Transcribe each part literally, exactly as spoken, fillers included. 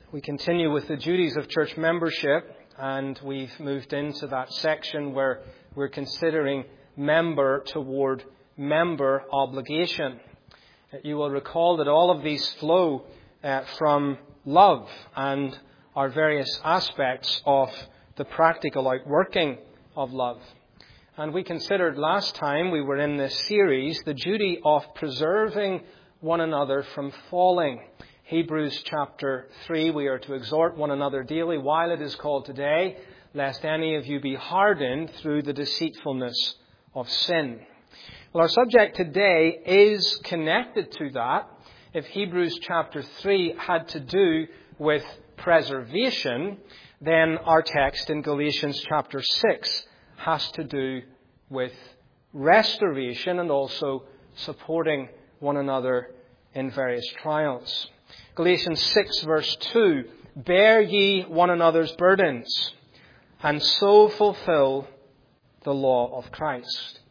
We continue with the duties of church membership, and we've moved into that section where we're considering member toward member obligation. You will recall that all of these flow uh, from love and are various aspects of the practical outworking of love. And we considered last time we were in this series the duty of preserving one another from falling. Hebrews chapter three, we are to exhort one another daily while it is called today, lest any of you be hardened through the deceitfulness of sin. Well, our subject today is connected to that. If Hebrews chapter three had to do with preservation, then our text in Galatians chapter six has to do with restoration and also supporting one another in various trials. Galatians six verse two, bear ye one another's burdens, and so fulfill the law of Christ.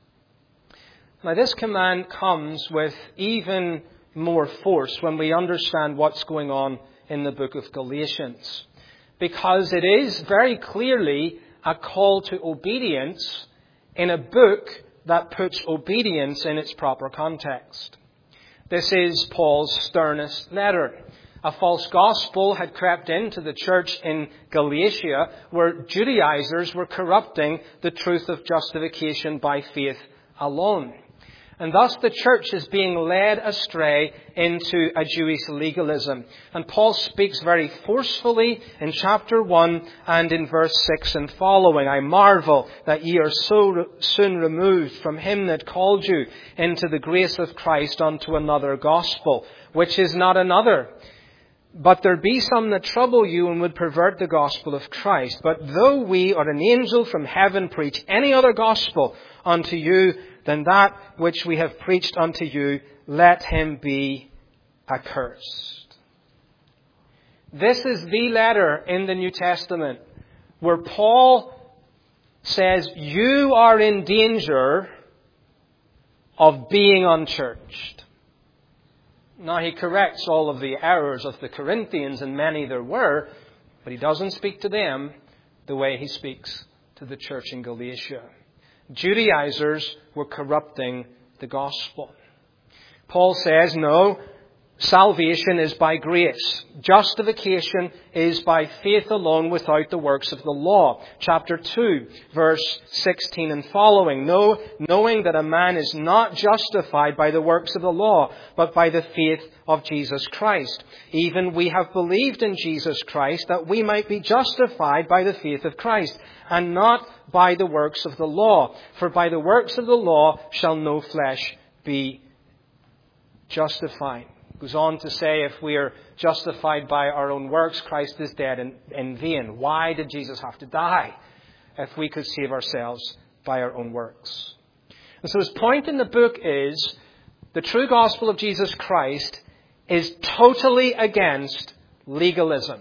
Now this command comes with even more force when we understand what's going on in the book of Galatians, because it is very clearly a call to obedience in a book that puts obedience in its proper context. This is Paul's sternest letter. A false gospel had crept into the church in Galatia, where Judaizers were corrupting the truth of justification by faith alone. And thus the church is being led astray into a Jewish legalism. And Paul speaks very forcefully in chapter one and in verse six and following. I marvel that ye are so soon removed from him that called you into the grace of Christ unto another gospel, which is not another. But there be some that trouble you and would pervert the gospel of Christ. But though we or an angel from heaven preach any other gospel unto you than that which we have preached unto you, let him be accursed. This is the letter in the New Testament where Paul says you are in danger of being unchurched. Now, he corrects all of the errors of the Corinthians, and many there were, but he doesn't speak to them the way he speaks to the church in Galatia. Judaizers were corrupting the gospel. Paul says, no, salvation is by grace. Justification is by faith alone without the works of the law. Chapter two, verse sixteen and following. No, knowing that a man is not justified by the works of the law, but by the faith of Jesus Christ. Even we have believed in Jesus Christ that we might be justified by the faith of Christ, and not by the works of the law. For by the works of the law shall no flesh be justified. Goes on to say, if we are justified by our own works, Christ is dead in, in vain. Why did Jesus have to die if we could save ourselves by our own works? And so his point in the book is, the true gospel of Jesus Christ is totally against legalism.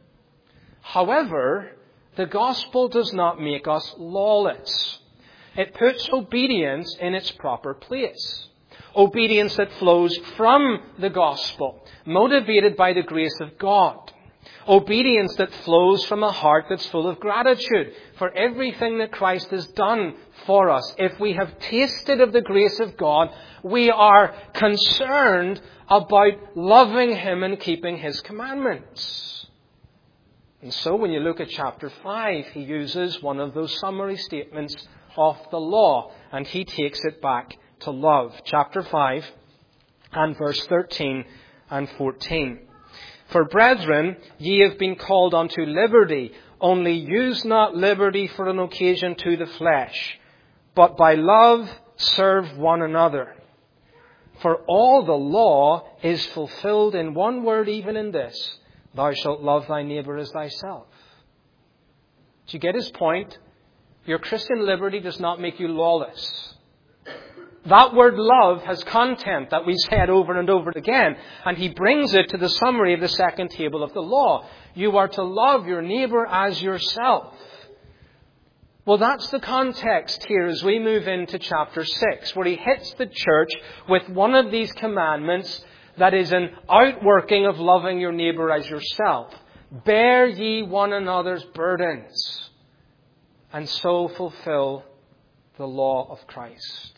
However, the gospel does not make us lawless. It puts obedience in its proper place. Obedience that flows from the gospel, motivated by the grace of God. Obedience that flows from a heart that's full of gratitude for everything that Christ has done for us. If we have tasted of the grace of God, we are concerned about loving him and keeping his commandments. And so when you look at chapter five, he uses one of those summary statements of the law, and he takes it back to love. Chapter five and verse thirteen and fourteen. For brethren, ye have been called unto liberty, only use not liberty for an occasion to the flesh, but by love serve one another. For all the law is fulfilled in one word, even in this: thou shalt love thy neighbour as thyself. Do you get his point? Your Christian liberty does not make you lawless. That word love has content that we've said over and over again. And he brings it to the summary of the second table of the law. You are to love your neighbour as yourself. Well, that's the context here as we move into chapter six, where he hits the church with one of these commandments that is an outworking of loving your neighbour as yourself. Bear ye one another's burdens, and so fulfill the law of Christ.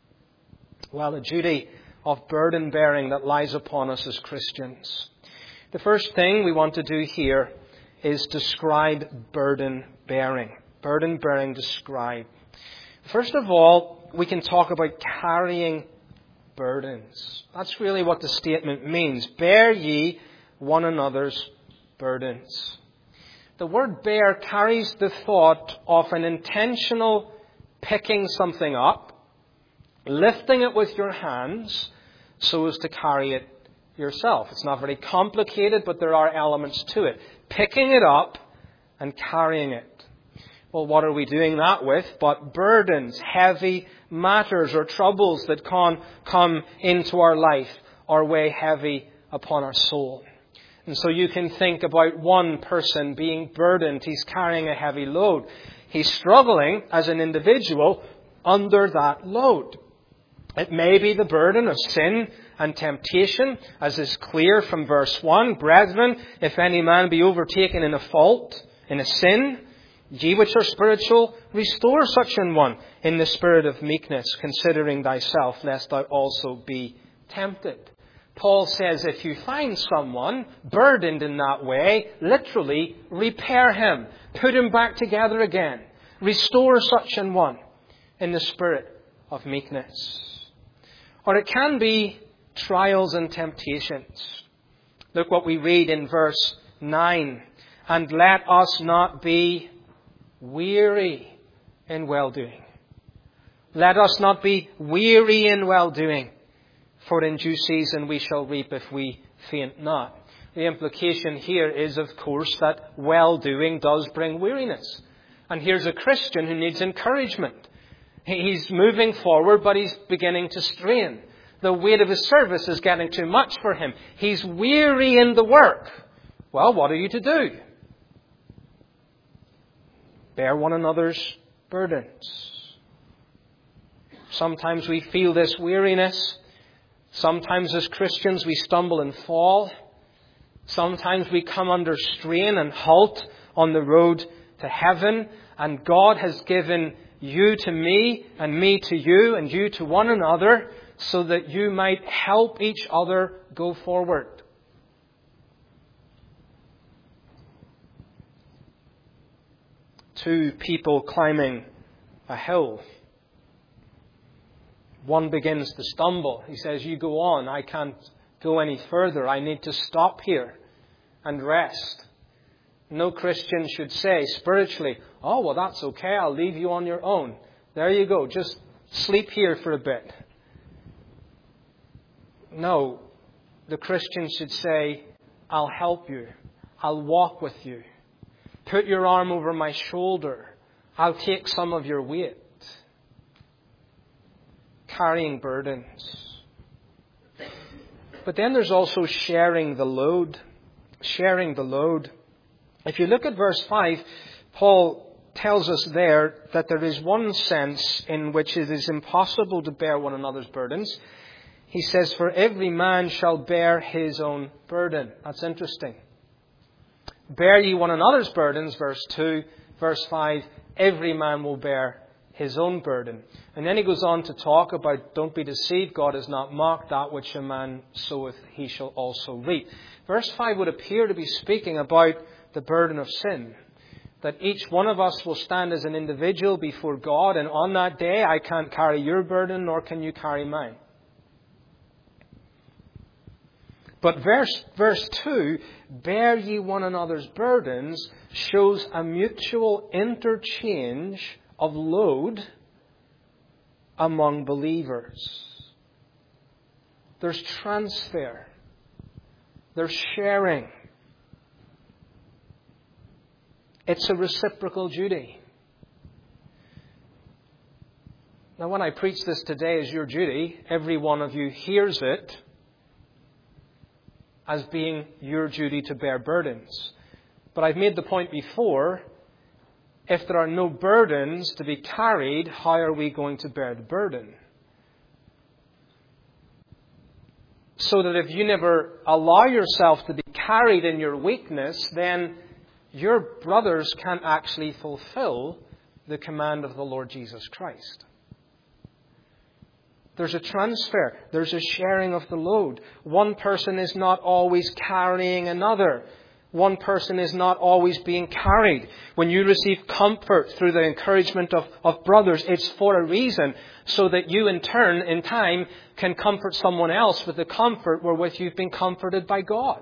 Well, the duty of burden bearing that lies upon us as Christians. The first thing we want to do here is describe burden bearing. Burden bearing described. First of all, we can talk about carrying burdens. That's really what the statement means. Bear ye one another's burdens. The word bear carries the thought of an intentional picking something up, lifting it with your hands so as to carry it yourself. It's not very complicated, but there are elements to it. Picking it up and carrying it. Well, what are we doing that with? But burdens, heavy matters or troubles that can come into our life or weigh heavy upon our soul. And so you can think about one person being burdened. He's carrying a heavy load. He's struggling as an individual under that load. It may be the burden of sin and temptation, as is clear from verse one. Brethren, if any man be overtaken in a fault, in a sin, ye which are spiritual, restore such an one in the spirit of meekness, considering thyself, lest thou also be tempted. Paul says if you find someone burdened in that way, literally repair him. Put him back together again. Restore such an one in the spirit of meekness. Or it can be trials and temptations. Look what we read in verse nine. And let us not be weary in well-doing. Let us not be weary in well-doing. For in due season we shall reap if we faint not. The implication here is, of course, that well-doing does bring weariness. And here's a Christian who needs encouragement. He's moving forward, but he's beginning to strain. The weight of his service is getting too much for him. He's weary in the work. Well, what are you to do? Bear one another's burdens. Sometimes we feel this weariness. Sometimes as Christians we stumble and fall. Sometimes we come under strain and halt on the road to heaven. And God has given you to me and me to you and you to one another so that you might help each other go forward. Two people climbing a hill. One begins to stumble. He says, you go on. I can't go any further. I need to stop here and rest. No Christian should say spiritually, oh, well, that's okay. I'll leave you on your own. There you go. Just sleep here for a bit. No, the Christian should say, I'll help you. I'll walk with you. Put your arm over my shoulder. I'll take some of your weight. Carrying burdens. But then there's also sharing the load. Sharing the load. If you look at verse five, Paul tells us there that there is one sense in which it is impossible to bear one another's burdens. He says, for every man shall bear his own burden. That's interesting. Bear ye one another's burdens, verse two. Verse five, every man will bear his own burden. And then he goes on to talk about, don't be deceived, God is not mocked, that which a man soweth he shall also reap. Verse five would appear to be speaking about the burden of sin. That each one of us will stand as an individual before God, and on that day I can't carry your burden, nor can you carry mine. But verse, verse two, bear ye one another's burdens, shows a mutual interchange of load among believers. There's transfer. There's sharing. It's a reciprocal duty. Now, when I preach this today as your duty, every one of you hears it as being your duty to bear burdens. But I've made the point before, if there are no burdens to be carried, how are we going to bear the burden? So that if you never allow yourself to be carried in your weakness, then your brothers can't actually fulfill the command of the Lord Jesus Christ. There's a transfer. There's a sharing of the load. One person is not always carrying another. One person is not always being carried. When you receive comfort through the encouragement of, of brothers, it's for a reason, so that you in turn, in time, can comfort someone else with the comfort wherewith you've been comforted by God.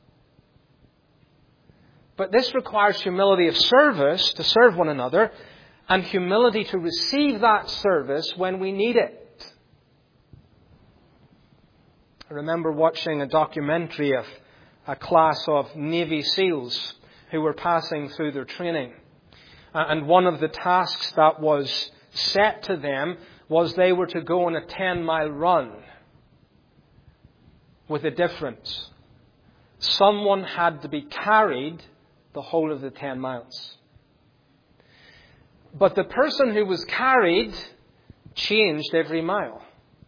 But this requires humility of service to serve one another, and humility to receive that service when we need it. I remember watching a documentary of a class of Navy SEALs who were passing through their training. And one of the tasks that was set to them was they were to go on a ten-mile run with a difference. Someone had to be carried the whole of the ten miles. But the person who was carried changed every mile.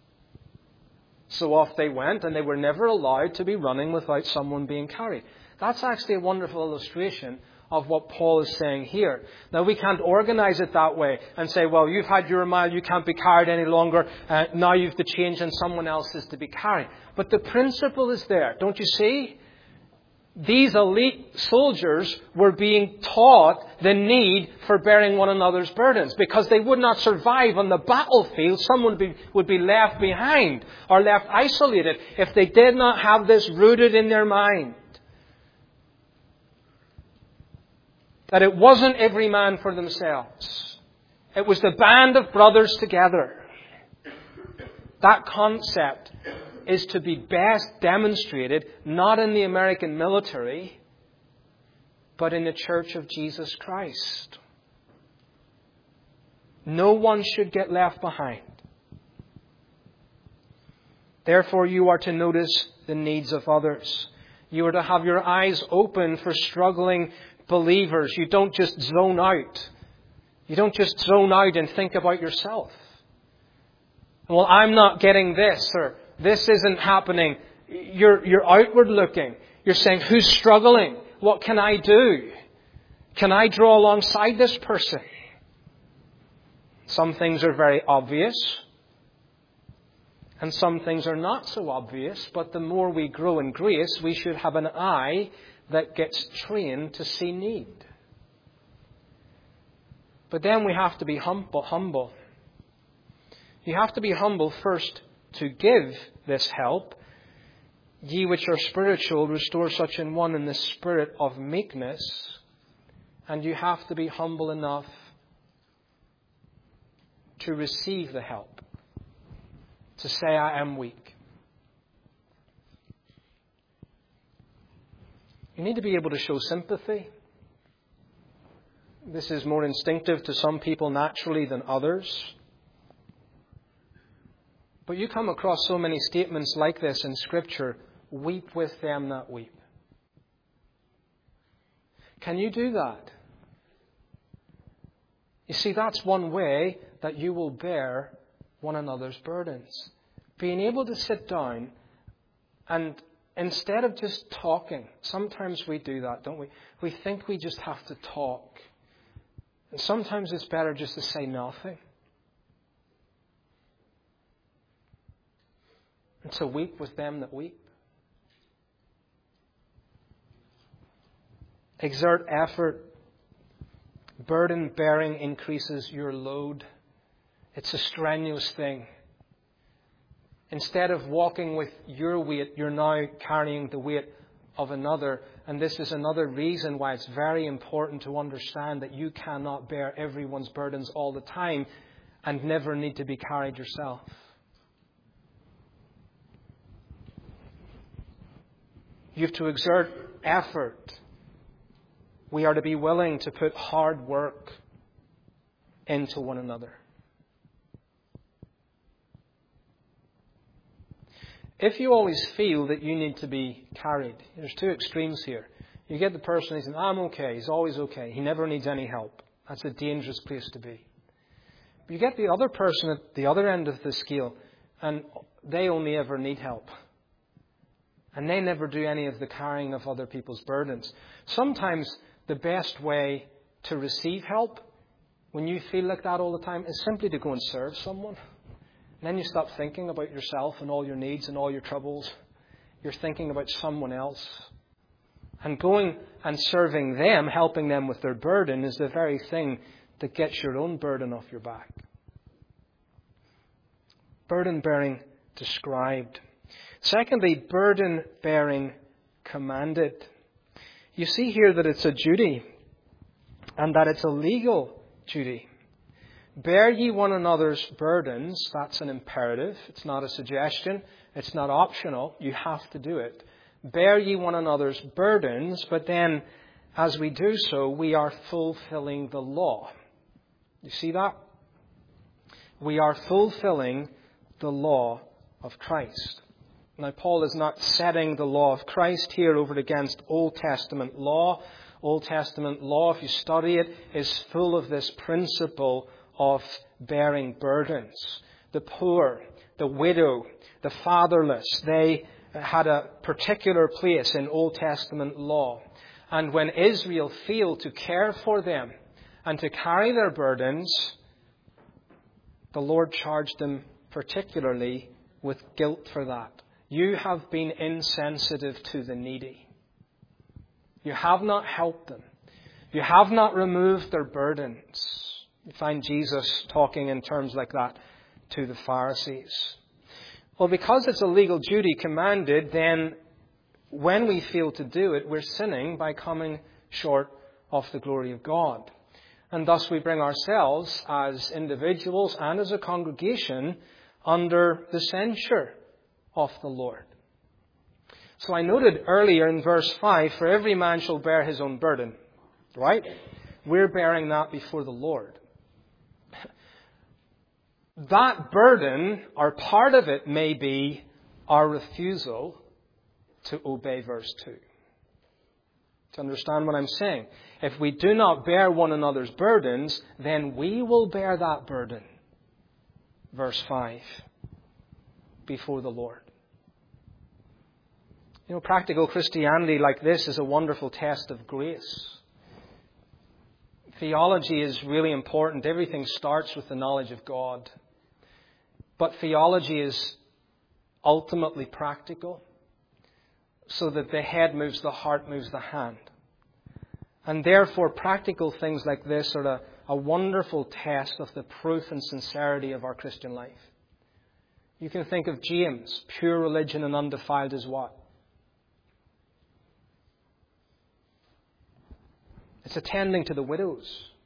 So off they went, and they were never allowed to be running without someone being carried. That's actually a wonderful illustration of what Paul is saying here. Now, we can't organize it that way and say, well, you've had your mile, you can't be carried any longer, uh, now you've to change and someone else is to be carried. But the principle is there, don't you see? These elite soldiers were being taught the need for bearing one another's burdens, because they would not survive on the battlefield. Someone would be, would be left behind or left isolated if they did not have this rooted in their mind. That it wasn't every man for themselves. It was the band of brothers together. That concept is to be best demonstrated not in the American military, but in the Church of Jesus Christ. No one should get left behind. Therefore, you are to notice the needs of others. You are to have your eyes open for struggling believers. You don't just zone out. You don't just zone out and think about yourself. Well, I'm not getting this, or this isn't happening. You're, you're outward looking. You're saying, who's struggling? What can I do? Can I draw alongside this person? Some things are very obvious, and some things are not so obvious. But the more we grow in grace, we should have an eye that gets trained to see need. But then we have to be humble. humble. You have to be humble first to give this help. Ye which are spiritual, restore such an one in the spirit of meekness. And you have to be humble enough to receive the help. To say, I am weak. You need to be able to show sympathy. This is more instinctive to some people naturally than others. But you come across so many statements like this in Scripture. Weep with them that weep. Can you do that? You see, that's one way that you will bear one another's burdens. Being able to sit down and instead of just talking, sometimes we do that, don't we? We think we just have to talk. And sometimes it's better just to say nothing. And to weep with them that weep. Exert effort. Burden bearing increases your load. It's a strenuous thing. Instead of walking with your weight, you're now carrying the weight of another. And this is another reason why it's very important to understand that you cannot bear everyone's burdens all the time and never need to be carried yourself. You have to exert effort. We are to be willing to put hard work into one another. If you always feel that you need to be carried, there's two extremes here. You get the person who's saying, I'm okay, he's always okay, he never needs any help. That's a dangerous place to be. But you get the other person at the other end of the scale, and they only ever need help. And they never do any of the carrying of other people's burdens. Sometimes the best way to receive help, when you feel like that all the time, is simply to go and serve someone. And then you stop thinking about yourself and all your needs and all your troubles. You're thinking about someone else. And going and serving them, helping them with their burden, is the very thing that gets your own burden off your back. Burden bearing described. Secondly, burden bearing commanded. You see here that it's a duty and that it's a legal duty. Bear ye one another's burdens. That's an imperative. It's not a suggestion. It's not optional. You have to do it. Bear ye one another's burdens, but then as we do so, we are fulfilling the law. You see that? We are fulfilling the law of Christ. Now, Paul is not setting the law of Christ here over against Old Testament law. Old Testament law, if you study it, is full of this principle of bearing burdens. The poor, the widow, the fatherless, they had a particular place in Old Testament law. And when Israel failed to care for them and to carry their burdens, the Lord charged them particularly with guilt for that. You have been insensitive to the needy. You have not helped them. You have not removed their burdens. You find Jesus talking in terms like that to the Pharisees. Well, because it's a legal duty commanded, then when we fail to do it, we're sinning by coming short of the glory of God. And thus we bring ourselves as individuals and as a congregation under the censure of the Lord. So I noted earlier in verse five, for every man shall bear his own burden. Right? We're bearing that before the Lord. That burden, or part of it, may be our refusal to obey verse two. To understand what I'm saying, if we do not bear one another's burdens, then we will bear that burden. Verse five. Before the Lord. You know, practical Christianity like this is a wonderful test of grace. Theology is really important. Everything starts with the knowledge of God. But theology is ultimately practical, so that the head moves the heart, moves the hand. And therefore, practical things like this are a, a wonderful test of the proof and sincerity of our Christian life. You can think of James, pure religion and undefiled is what? It's attending to the widows,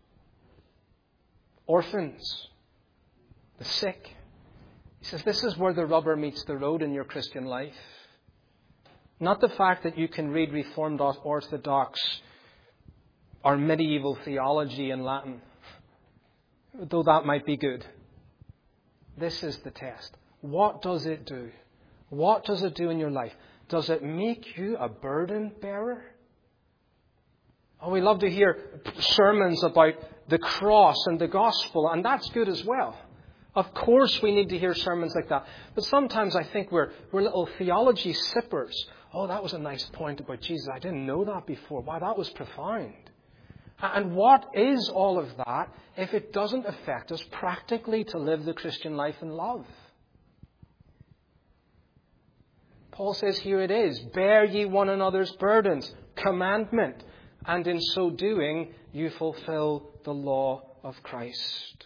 orphans, the sick. He says this is where the rubber meets the road in your Christian life. Not the fact that you can read Reformed Orthodox or medieval theology in Latin, though that might be good. This is the test. What does it do? What does it do in your life? Does it make you a burden bearer? Oh, we love to hear sermons about the cross and the gospel, and that's good as well. Of course we need to hear sermons like that. But sometimes I think we're, we're little theology sippers. Oh, that was a nice point about Jesus. I didn't know that before. Wow, that was profound. And what is all of that if it doesn't affect us practically to live the Christian life in love? Paul says here it is, bear ye one another's burdens, commandment, and in so doing you fulfill the law of Christ.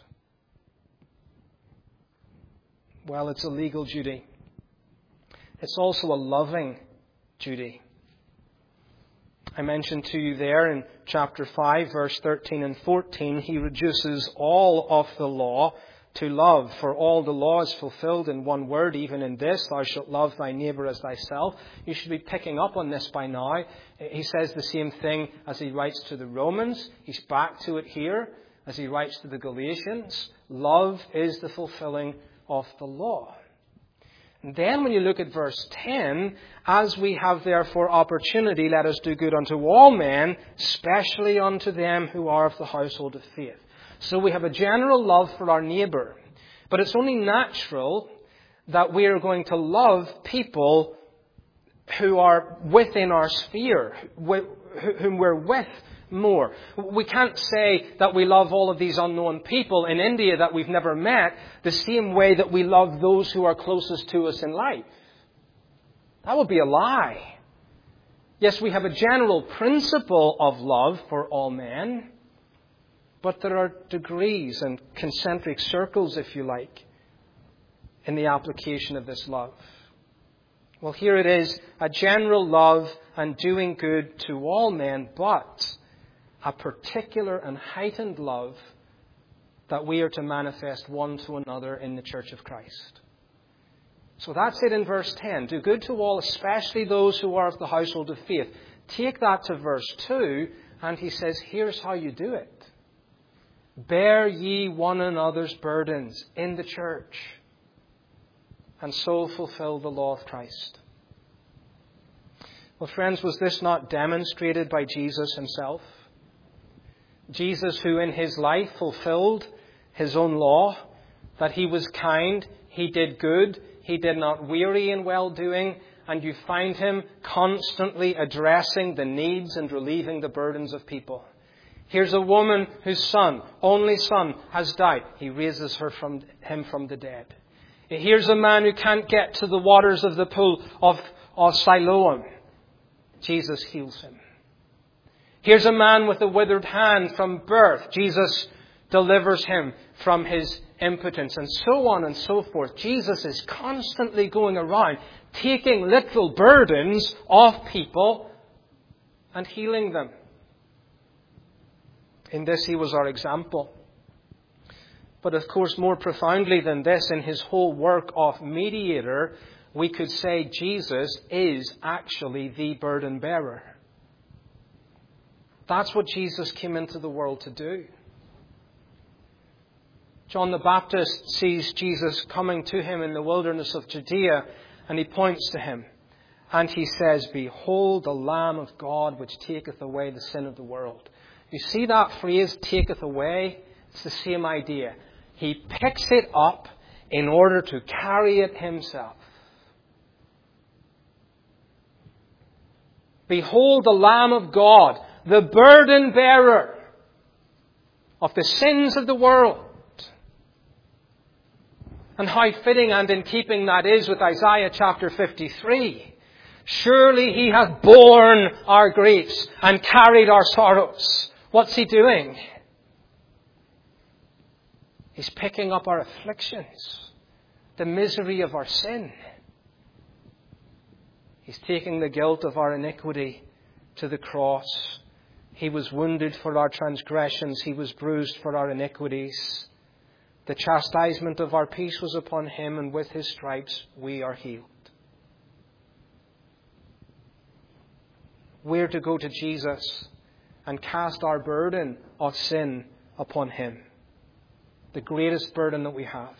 Well, it's a legal duty. It's also a loving duty. I mentioned to you there in chapter five, verse thirteen and fourteen, he reduces all of the law to love. For all the law is fulfilled in one word, even in this, thou shalt love thy neighbour as thyself. You should be picking up on this by now. He says the same thing as he writes to the Romans. He's back to it here as he writes to the Galatians. Love is the fulfilling of the law. And then when you look at verse ten, as we have therefore opportunity, let us do good unto all men, especially unto them who are of the household of faith. So we have a general love for our neighbour. But it's only natural that we are going to love people who are within our sphere, whom we're with more. We can't say that we love all of these unknown people in India that we've never met the same way that we love those who are closest to us in life. That would be a lie. Yes, we have a general principle of love for all men, but there are degrees and concentric circles, if you like, in the application of this love. Well, here it is, a general love and doing good to all men, but a particular and heightened love that we are to manifest one to another in the Church of Christ. So that's it in verse ten. Do good to all, especially those who are of the household of faith. Take that to verse two, and he says, here's how you do it. Bear ye one another's burdens in the church, and so fulfill the law of Christ. Well, friends, was this not demonstrated by Jesus himself? Jesus, who in his life fulfilled his own law, that he was kind, he did good, he did not weary in well-doing, and you find him constantly addressing the needs and relieving the burdens of people. Here's a woman whose son, only son, has died. He raises her from him from the dead. Here's a man who can't get to the waters of the pool of, of Siloam. Jesus heals him. Here's a man with a withered hand from birth. Jesus delivers him from his impotence, and so on and so forth. Jesus is constantly going around taking literal burdens off people and healing them. In this, he was our example. But of course, more profoundly than this, in his whole work of mediator, we could say Jesus is actually the burden bearer. That's what Jesus came into the world to do. John the Baptist sees Jesus coming to him in the wilderness of Judea, and he points to him. And he says, Behold the Lamb of God, which taketh away the sin of the world. You see that phrase, taketh away? It's the same idea. He picks it up in order to carry it himself. Behold the Lamb of God, the burden bearer of the sins of the world. And how fitting and in keeping that is with Isaiah chapter fifty-three. Surely he hath borne our griefs and carried our sorrows. What's he doing? He's picking up our afflictions, the misery of our sin. He's taking the guilt of our iniquity to the cross. He was wounded for our transgressions. He was bruised for our iniquities. The chastisement of our peace was upon him, and with his stripes we are healed. We're to go to Jesus and cast our burden of sin upon him. The greatest burden that we have.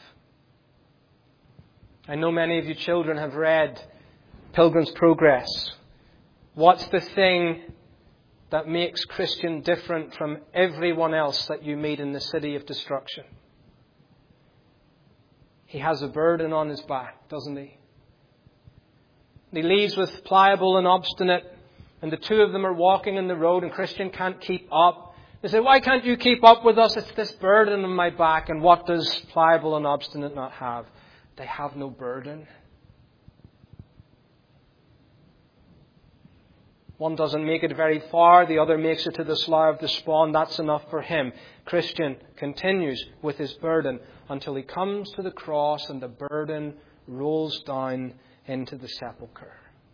I know many of you children have read Pilgrim's Progress. What's the thing that makes Christian different from everyone else that you meet in the city of destruction? He has a burden on his back, doesn't he? He leaves with Pliable and Obstinate, and the two of them are walking in the road, and Christian can't keep up. They say, why can't you keep up with us? It's this burden on my back. And what does Pliable and Obstinate not have? They have no burden. One doesn't make it very far. The other makes it to the slough of the spawn. That's enough for him. Christian continues with his burden until he comes to the cross and the burden rolls down into the sepulchre.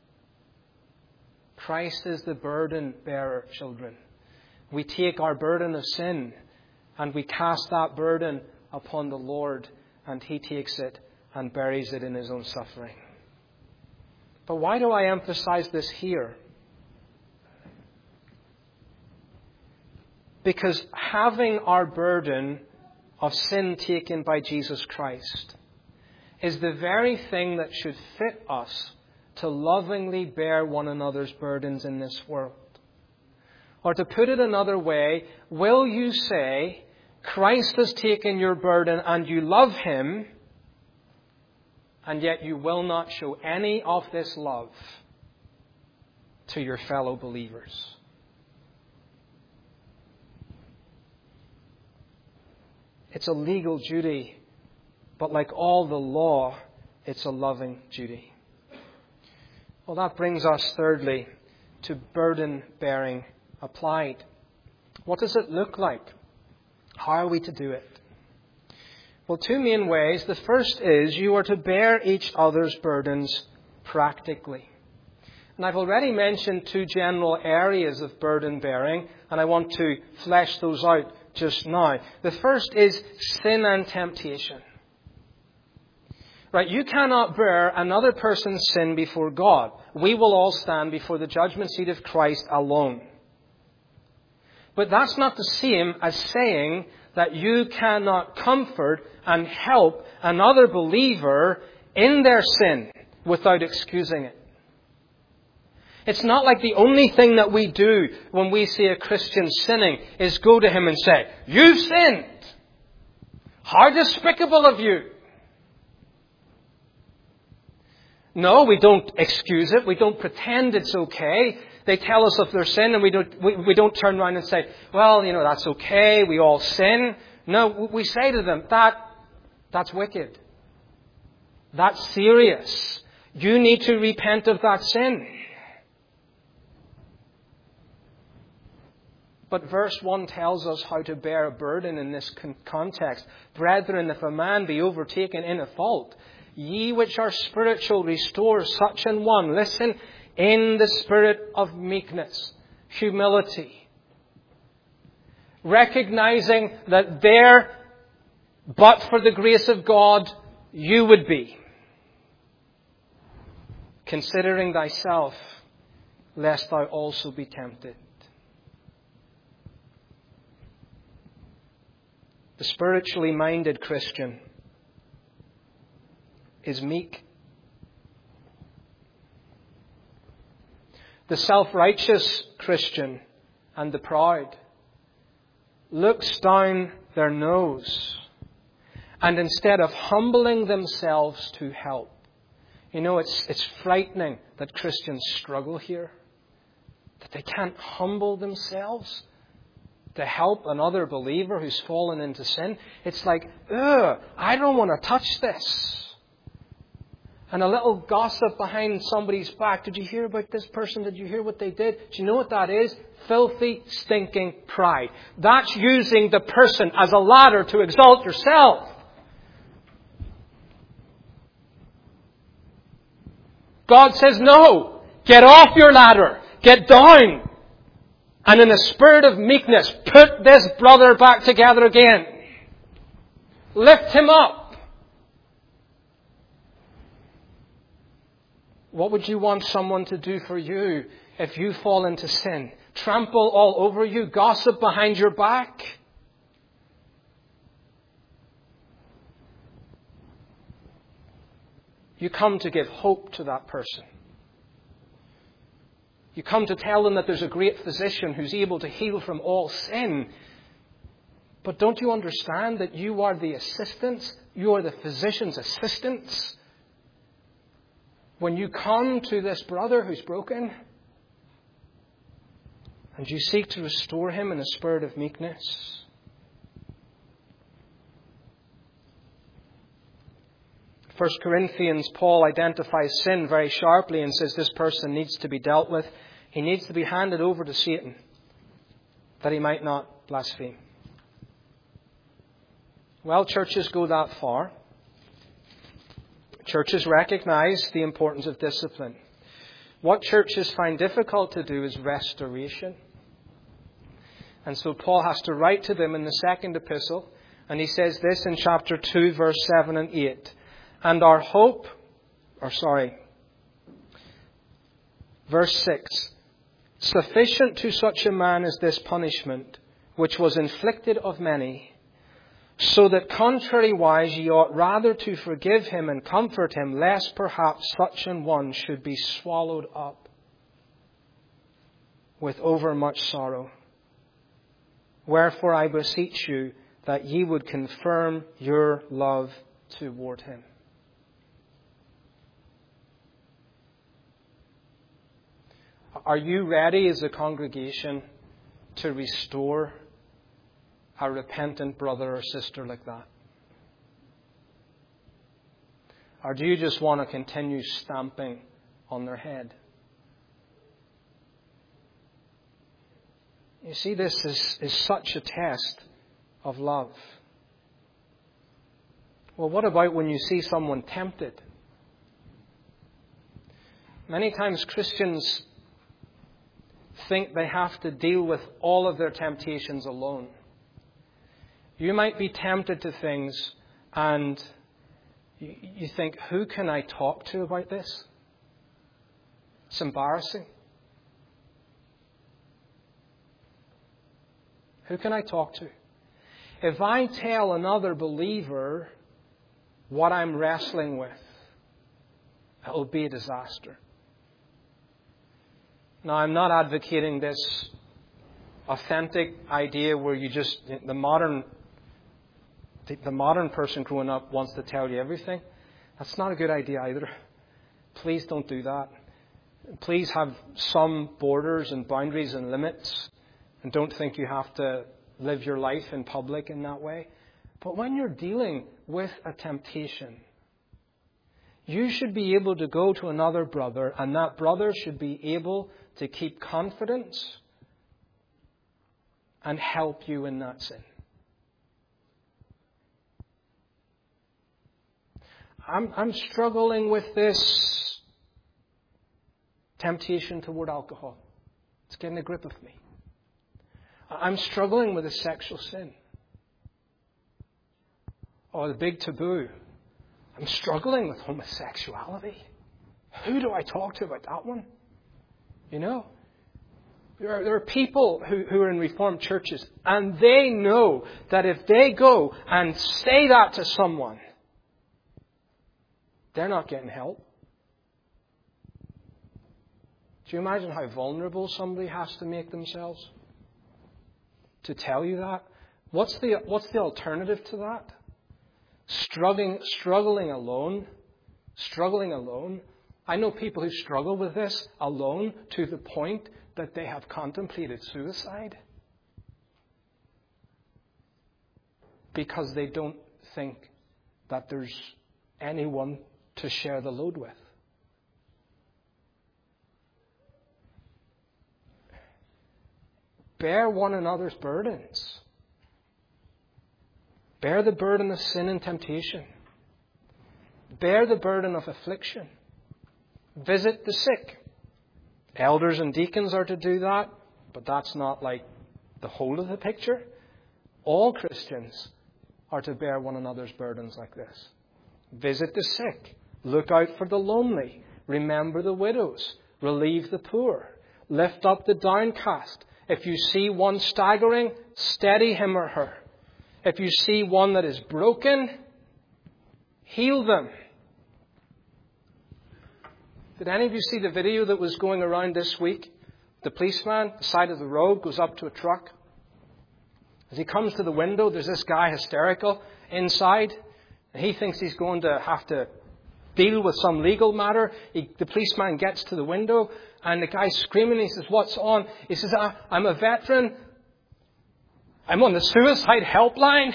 Christ is the burden bearer, children. We take our burden of sin and we cast that burden upon the Lord, and he takes it and buries it in his own suffering. But why do I emphasize this here? Because having our burden of sin taken by Jesus Christ is the very thing that should fit us to lovingly bear one another's burdens in this world. Or to put it another way, will you say, Christ has taken your burden and you love him, and yet you will not show any of this love to your fellow believers. It's a legal duty, but like all the law, it's a loving duty. Well, that brings us, thirdly, to burden-bearing applied. What does it look like? How are we to do it? Well, two main ways. The first is you are to bear each other's burdens practically. And I've already mentioned two general areas of burden bearing, and I want to flesh those out just now. The first is sin and temptation. Right, you cannot bear another person's sin before God. We will all stand before the judgment seat of Christ alone. But that's not the same as saying that you cannot comfort and help another believer in their sin without excusing it. It's not like the only thing that we do when we see a Christian sinning is go to him and say, "You've sinned. How despicable of you." No, we don't excuse it. We don't pretend it's okay. They tell us of their sin and we don't, we, we don't turn around and say, "Well, you know, that's okay. We all sin." No, we say to them, that, that's wicked. That's serious. You need to repent of that sin. But verse one tells us how to bear a burden in this context. "Brethren, if a man be overtaken in a fault, ye which are spiritual, restore such an one." Listen, in the spirit of meekness, humility. Recognizing that there, but for the grace of God, you would be. Considering thyself, lest thou also be tempted. The spiritually minded Christian is meek. The self-righteous Christian and the proud looks down their nose and instead of humbling themselves to help. You know, it's, it's frightening that Christians struggle here. That they can't humble themselves to help another believer who's fallen into sin. It's like, ugh, I don't want to touch this. And a little gossip behind somebody's back. Did you hear about this person? Did you hear what they did? Do you know what that is? Filthy, stinking pride. That's using the person as a ladder to exalt yourself. God says, no. Get off your ladder. Get down. And in a spirit of meekness, put this brother back together again. Lift him up. What would you want someone to do for you if you fall into sin? Trample all over you? Gossip behind your back? You come to give hope to that person. You come to tell them that there's a great physician who's able to heal from all sin. But don't you understand that you are the assistants? You are the physician's assistants. When you come to this brother who's broken and you seek to restore him in a spirit of meekness. First Corinthians, Paul identifies sin very sharply and says this person needs to be dealt with. He needs to be handed over to Satan that he might not blaspheme. Well, churches go that far. Churches recognize the importance of discipline. What churches find difficult to do is restoration. And so Paul has to write to them in the second epistle. And he says this in chapter two, verse seven and eight. And our hope, or sorry, verse six. Sufficient to such a man is this punishment, which was inflicted of many, so that contrariwise ye ought rather to forgive him and comfort him, lest perhaps such an one should be swallowed up with overmuch sorrow. Wherefore I beseech you that ye would confirm your love toward him. Are you ready as a congregation to restore a repentant brother or sister like that? Or do you just want to continue stamping on their head? You see, this is, is such a test of love. Well, what about when you see someone tempted? Many times Christians think they have to deal with all of their temptations alone. You might be tempted to things and you, you think, who can I talk to about this? It's embarrassing. Who can I talk to? If I tell another believer what I'm wrestling with, it will be a disaster. Now, I'm not advocating this authentic idea where you just, the modern, the modern person growing up wants to tell you everything. That's not a good idea either. Please don't do that. Please have some borders and boundaries and limits, and don't think you have to live your life in public in that way. But when you're dealing with a temptation, you should be able to go to another brother, and that brother should be able to keep confidence and help you in that sin. I'm, I'm struggling with this temptation toward alcohol. It's getting a grip of me. I'm struggling with a sexual sin. Or the big taboo. I'm struggling with homosexuality. Who do I talk to about that one? You know, there are, there are people who, who are in Reformed churches, and they know that if they go and say that to someone, they're not getting help. Do you imagine how vulnerable somebody has to make themselves to tell you that? What's the what's the alternative to that? Struggling, struggling alone, struggling alone. I know people who struggle with this alone to the point that they have contemplated suicide because they don't think that there's anyone to share the load with. Bear one another's burdens. Bear the burden of sin and temptation. Bear the burden of affliction. Visit the sick. Elders and deacons are to do that, but that's not like the whole of the picture. All Christians are to bear one another's burdens like this. Visit the sick. Look out for the lonely. Remember the widows. Relieve the poor. Lift up the downcast. If you see one staggering, steady him or her. If you see one that is broken, heal them. Did any of you see the video that was going around this week? The policeman, the side of the road, goes up to a truck. As he comes to the window, there's this guy hysterical inside. And he thinks he's going to have to deal with some legal matter. He, the policeman gets to the window and the guy's screaming. He says, "What's on?" He says, "I'm a veteran. I'm on the suicide helpline."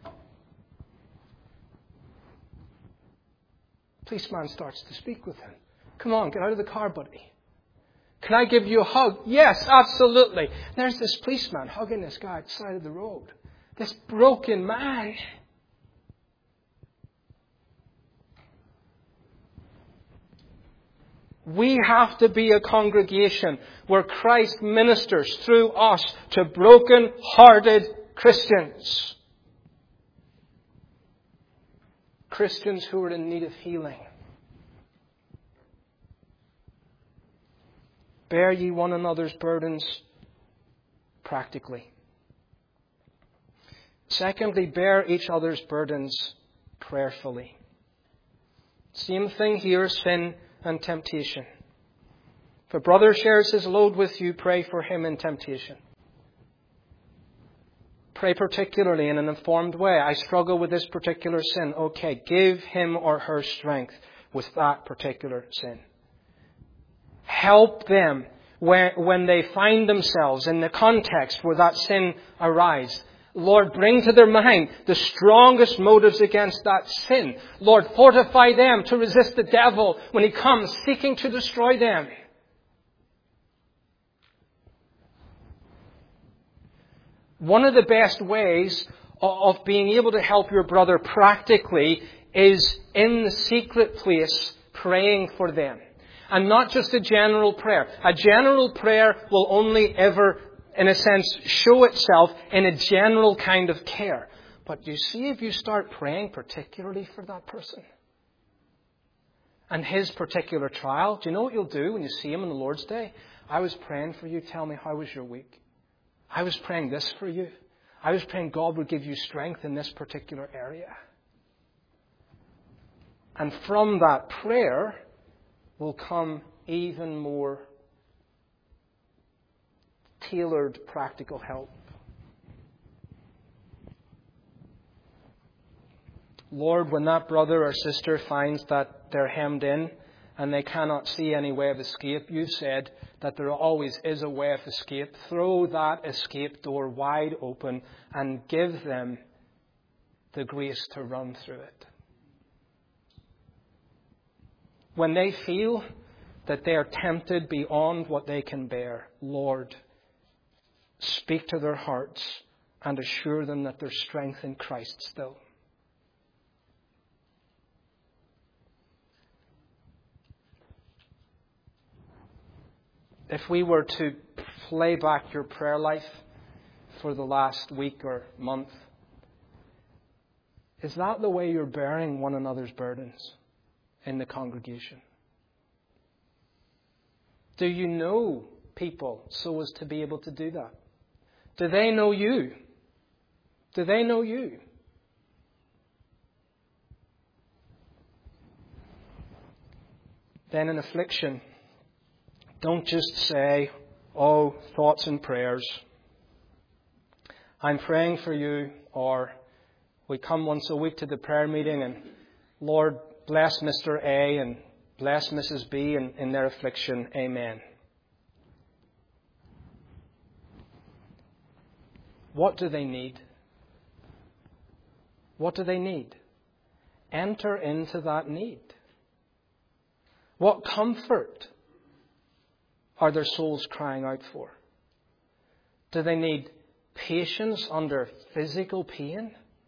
The policeman starts to speak with him. "Come on, get out of the car, buddy. Can I give you a hug?" "Yes, absolutely." And there's this policeman hugging this guy at the side of the road. This broken man. We have to be a congregation where Christ ministers through us to broken-hearted Christians. Christians who are in need of healing. Bear ye one another's burdens practically. Secondly, bear each other's burdens prayerfully. Same thing here, sin and temptation. If a brother shares his load with you, pray for him in temptation. Pray particularly in an informed way. I struggle with this particular sin. Okay, give him or her strength with that particular sin. Help them when, when they find themselves in the context where that sin arises. Lord, bring to their mind the strongest motives against that sin. Lord, fortify them to resist the devil when he comes seeking to destroy them. One of the best ways of being able to help your brother practically is in the secret place praying for them. And not just a general prayer. A general prayer will only ever, in a sense, show itself in a general kind of care. But you see, if you start praying particularly for that person and his particular trial, do you know what you'll do when you see him on the Lord's Day? I was praying for you. Tell me, how was your week? I was praying this for you. I was praying God would give you strength in this particular area. And from that prayer will come even more tailored practical help. Lord, when that brother or sister finds that they're hemmed in and they cannot see any way of escape, you said that there always is a way of escape. Throw that escape door wide open and give them the grace to run through it. When they feel that they are tempted beyond what they can bear, Lord, speak to their hearts and assure them that there's strength in Christ still. If we were to play back your prayer life for the last week or month, is that the way you're bearing one another's burdens in the congregation? Do you know people so as to be able to do that? Do they know you? Do they know you? Then in affliction, don't just say, oh, thoughts and prayers. I'm praying for you, or we come once a week to the prayer meeting and Lord, bless Mister A and bless Missus B in, in their affliction. Amen. What do they need? What do they need? Enter into that need. What comfort are their souls crying out for? Do they need patience under physical pain?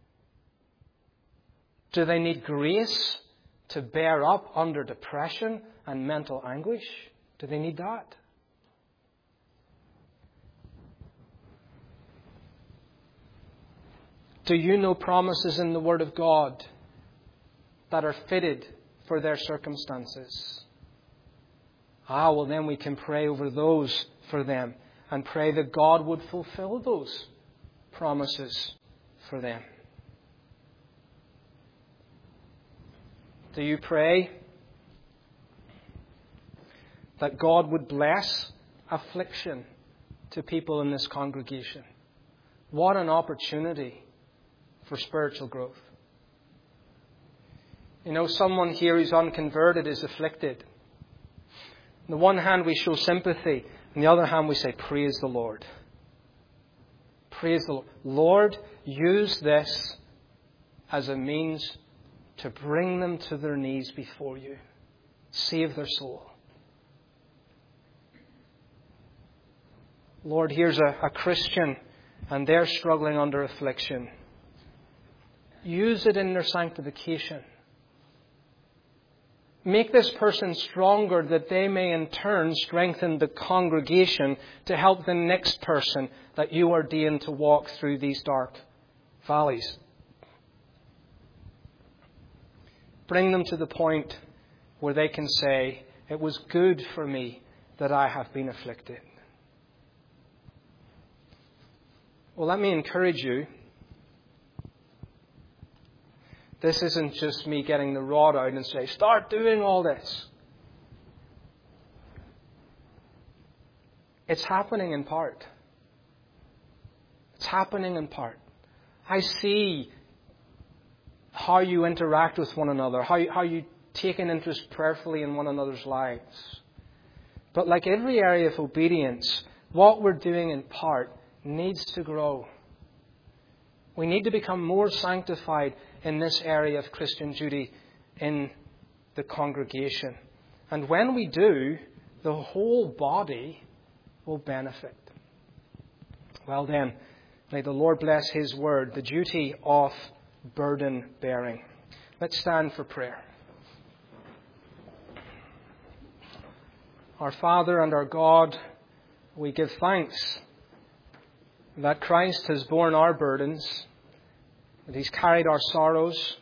Do they need grace to bear up under depression and mental anguish? Do they need that? Do you know promises in the Word of God that are fitted for their circumstances? Ah, well then we can pray over those for them and pray that God would fulfill those promises for them. Do you pray that God would bless affliction to people in this congregation? What an opportunity for spiritual growth. You know, someone here who's unconverted is afflicted. On the one hand, we show sympathy. On the other hand, we say, praise the Lord. Praise the Lord. Lord, use this as a means to bring them to their knees before you. Save their soul. Lord, here's a, a Christian and they're struggling under affliction. Use it in their sanctification. Make this person stronger that they may in turn strengthen the congregation to help the next person that you ordained to walk through these dark valleys. Bring them to the point where they can say, it was good for me that I have been afflicted. Well, let me encourage you. This isn't just me getting the rod out and say, start doing all this. It's happening in part. It's happening in part. I see how you interact with one another, how you, how you take an interest prayerfully in one another's lives. But like every area of obedience, what we're doing in part needs to grow. We need to become more sanctified in this area of Christian duty in the congregation. And when we do, the whole body will benefit. Well then, may the Lord bless His word, the duty of burden bearing. Let's stand for prayer. Our Father and our God, we give thanks that Christ has borne our burdens, that He's carried our sorrows.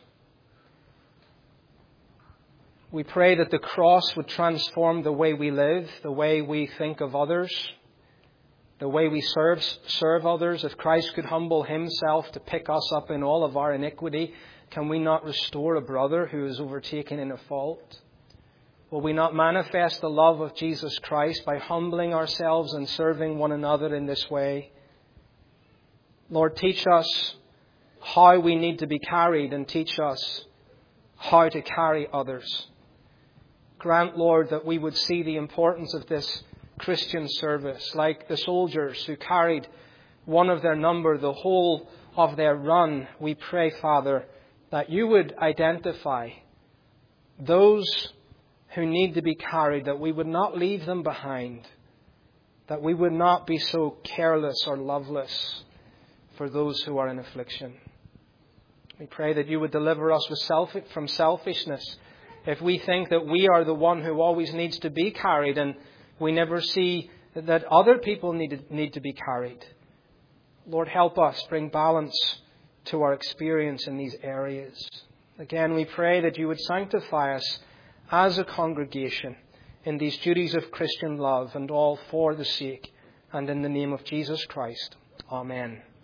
We pray that the cross would transform the way we live, the way we think of others, the way we serve, serve others. If Christ could humble Himself to pick us up in all of our iniquity, can we not restore a brother who is overtaken in a fault? Will we not manifest the love of Jesus Christ by humbling ourselves and serving one another in this way? Lord, teach us how we need to be carried and teach us how to carry others. Grant, Lord, that we would see the importance of this Christian service, like the soldiers who carried one of their number the whole of their run. We pray, Father, that you would identify those who need to be carried, that we would not leave them behind, that we would not be so careless or loveless for those who are in affliction. We pray that you would deliver us with self- from selfishness. If we think that we are the one who always needs to be carried and we never see that other people need to, need to be carried. Lord, help us bring balance to our experience in these areas. Again, we pray that you would sanctify us as a congregation in these duties of Christian love, and all for the sake and in the name of Jesus Christ. Amen.